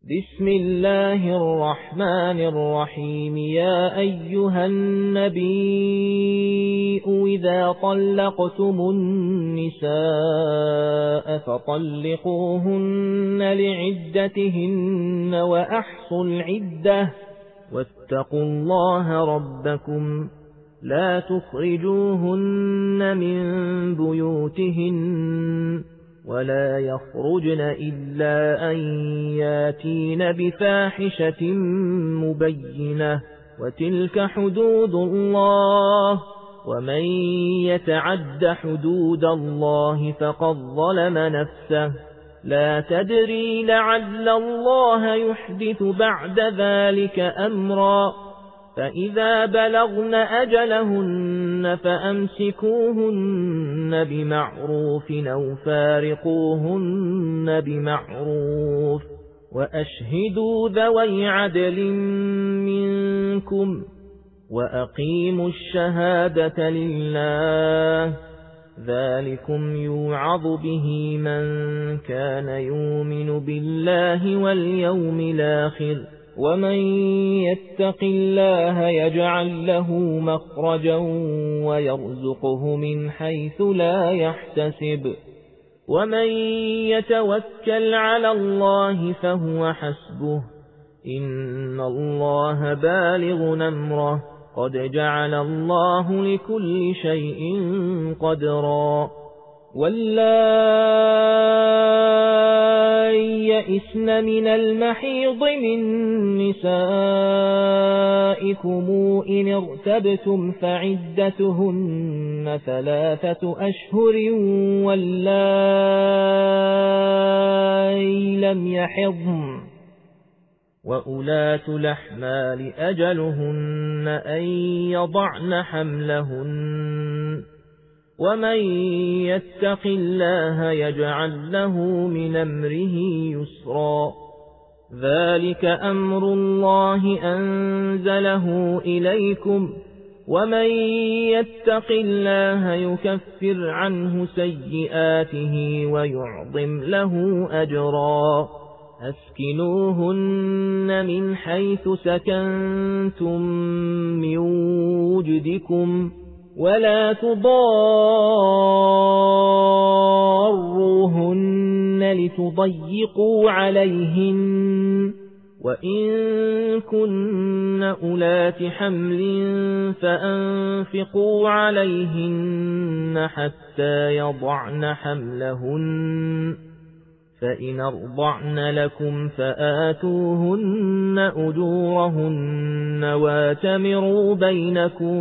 بسم الله الرحمن الرحيم. يا أيها النبي إذا طلقتم النساء فطلقوهن لعدتهن وأحصوا العدة واتقوا الله ربكم لا تخرجوهن من بيوتهن ولا يخرجن إلا أن ياتين بفاحشة مبينة وتلك حدود الله ومن يتعد حدود الله فقد ظلم نفسه لا تدري لعل الله يحدث بعد ذلك أمرا فإذا بلغن أجلهن فأمسكوهن بمعروف أو فارقوهن بمعروف وأشهدوا ذوي عدل منكم وأقيموا الشهادة لله ذلكم يوعظ به من كان يؤمن بالله واليوم الآخر ومن يتق الله يجعل له مخرجا ويرزقه من حيث لا يحتسب ومن يتوكل على الله فهو حسبه إن الله بالغ أمره قد جعل الله لكل شيء قدرا واللائي يئسن من المحيض من نسائكم إن ارتبتم فعدتهن 3 أشهر واللائي لم يحضن وأولاة الأحمال أجلهن أن يضعن حملهن ومن يتق الله يجعل له من أمره يسرا ذلك أمر الله أنزله إليكم ومن يتق الله يكفر عنه سيئاته ويعظم له أجرا أسكنوهن من حيث سكنتم من وجدكم ولا تضاروهن لتضيقوا عليهن وإن كن أولات حمل فأنفقوا عليهن حتى يضعن حملهن فإن أرضعن لكم فآتوهن أجورهن واتمروا بينكم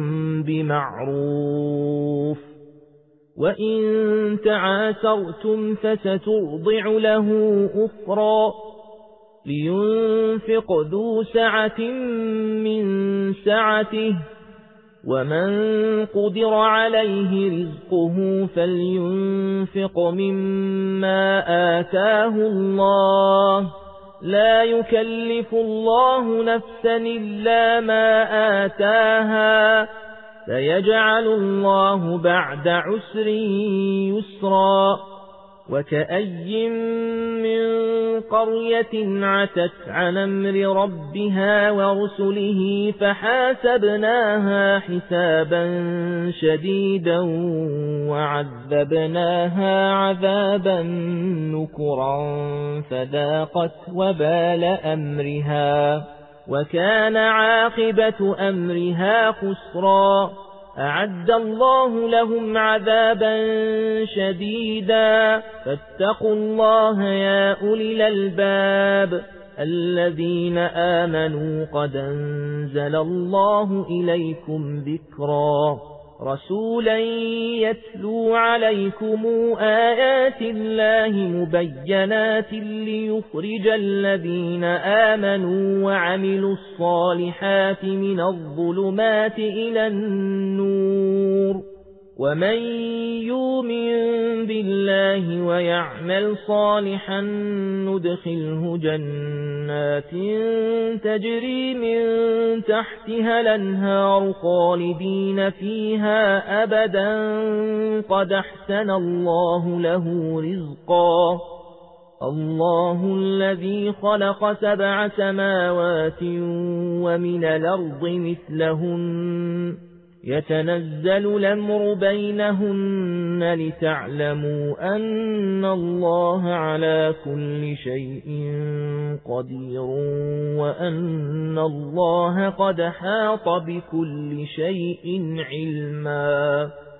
بمعروف وإن تعاسرتم فسترضع له أخرى لينفق ذو سعة من سعته ومن قدر عليه رزقه فلينفق مما آتاه الله لا يكلف الله نفسا إلا ما آتاها سيجعل الله بعد عسر يسرا وكأي من قرية عتت عن أمر ربها ورسله فحاسبناها حسابا شديدا وعذبناها عذابا نكرا فذاقت وبال أمرها وكان عاقبة أمرها خسرا أعد الله لهم عذابا شديدا فاتقوا الله يا أولي الألباب الذين آمنوا قد أنزل الله إليكم ذكرا رسولا يتلو عليكم آيات الله مبينات ليخرج الذين آمنوا وعملوا الصالحات من الظلمات إلى النور ومن يؤمن بالله ويعمل صالحا ندخله جنات تجري من تحتها الأنهار خالدين فيها أبدا قد أحسن الله له رزقا الله الذي خلق 7 سماوات ومن الأرض مثلهن يتنزل الأمر بينهن لتعلموا أن الله على كل شيء قدير وأن الله قد حاط بكل شيء علما.